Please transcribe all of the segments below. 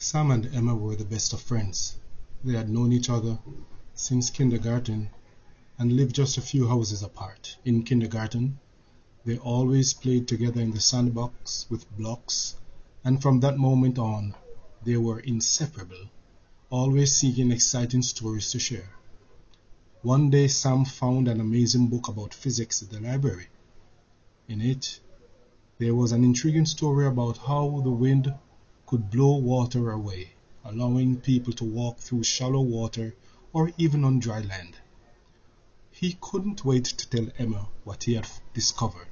Sam and Emma were the best of friends. They had known each other since kindergarten and lived just a few houses apart. In kindergarten, they always played together in the sandbox with blocks, and from that moment on, they were inseparable, always seeking exciting stories to share. One day, Sam found an amazing book about physics in the library. In it, there was an intriguing story about how the wind could blow water away, allowing people to walk through shallow water or even on dry land. He couldn't wait to tell Emma what he had discovered.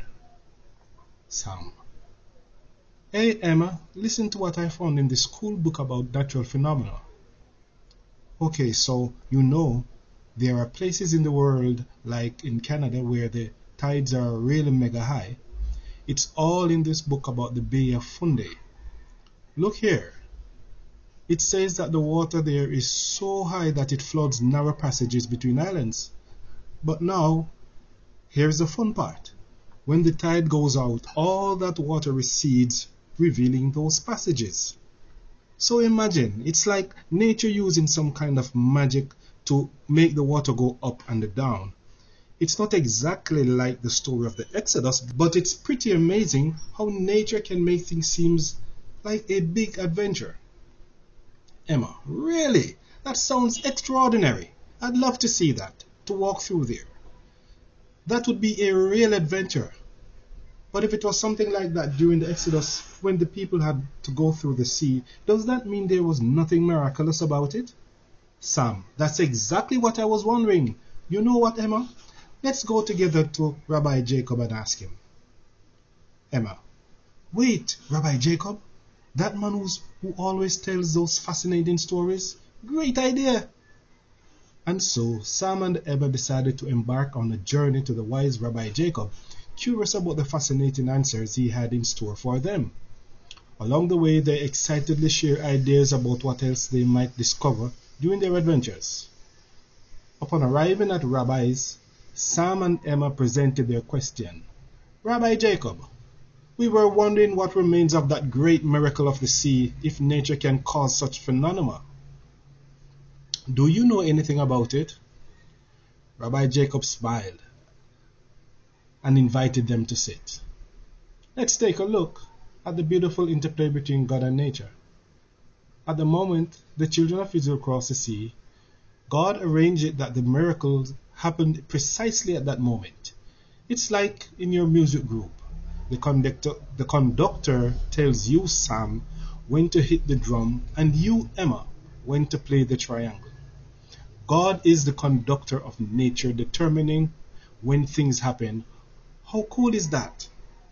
Sam: "Hey Emma, listen to what I found in this cool book about natural phenomena." Okay, so there are places in the world, like in Canada, where the tides are really mega high. It's all in this book about the Bay of Fundy. Look here. It says that the water there is so high that it floods narrow passages between islands. But now, here's the fun part. When the tide goes out, all that water recedes, revealing those passages. So imagine, it's like nature using some kind of magic to make the water go up and down. It's not exactly like the story of the Exodus, but it's pretty amazing how nature can make things seem like a big adventure. Emma: "Really? That sounds extraordinary. I'd love to see that, to walk through there. That would be a real adventure. But if it was something like that during the Exodus, when the people had to go through the sea, does that mean there was nothing miraculous about it?" Sam: "That's exactly what I was wondering. You know what, Emma? Let's go together to Rabbi Jacob and ask him." Emma: "Wait, Rabbi Jacob? That man who always tells those fascinating stories? Great idea!" And so Sam and Emma decided to embark on a journey to the wise Rabbi Jacob, curious about the fascinating answers he had in store for them. Along the way, they excitedly share ideas about what else they might discover during their adventures. Upon arriving at Rabbi's, Sam and Emma presented their question. "Rabbi Jacob, we were wondering what remains of that great miracle of the sea, if nature can cause such phenomena. Do you know anything about it?" Rabbi Jacob smiled and invited them to sit. Let's take a look at the beautiful interplay between God and nature. At the moment the children of Israel crossed the sea, God arranged it that the miracles happened precisely at that moment. It's like in your music group. The conductor tells you, Sam, when to hit the drum, and you, Emma, when to play the triangle. God is the conductor of nature, determining when things happen. How cool is that?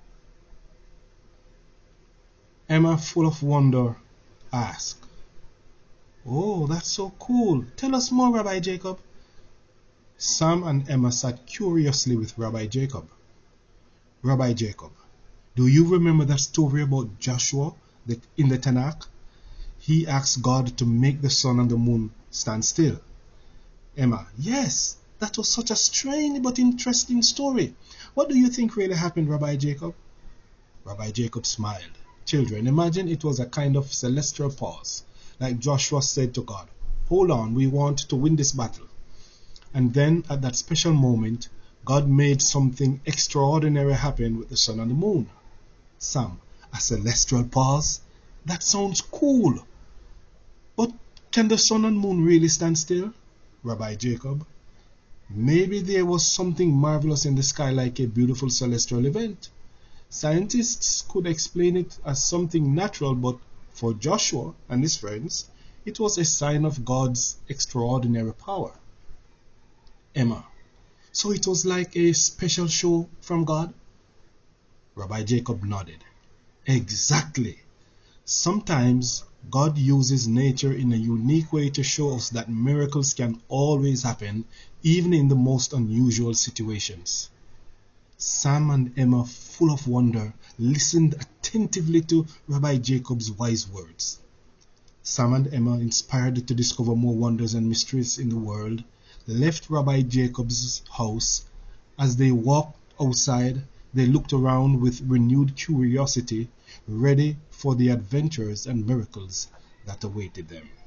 Emma, full of wonder, asked, "Oh, that's so cool. Tell us more, Rabbi Jacob." Sam and Emma sat curiously with Rabbi Jacob. "Rabbi Jacob, do you remember that story about Joshua in the Tanakh? He asked God to make the sun and the moon stand still." Emma: "Yes, that was such a strange but interesting story. What do you think really happened, Rabbi Jacob?" Rabbi Jacob smiled. "Children, imagine it was a kind of celestial pause, like Joshua said to God, 'Hold on, we want to win this battle.' And then at that special moment, God made something extraordinary happen with the sun and the moon." Sam: "A celestial pause? That sounds cool. But can the sun and moon really stand still?" Rabbi Jacob: "Maybe there was something marvelous in the sky, like a beautiful celestial event. Scientists could explain it as something natural, but for Joshua and his friends, it was a sign of God's extraordinary power." Emma: "So it was like a special show from God?" Rabbi Jacob nodded. "Exactly. Sometimes God uses nature in a unique way to show us that miracles can always happen, even in the most unusual situations." Sam and Emma, full of wonder, listened attentively to Rabbi Jacob's wise words. Sam and Emma, inspired to discover more wonders and mysteries in the world, left Rabbi Jacob's house. As they walked outside, they looked around with renewed curiosity, ready for the adventures and miracles that awaited them.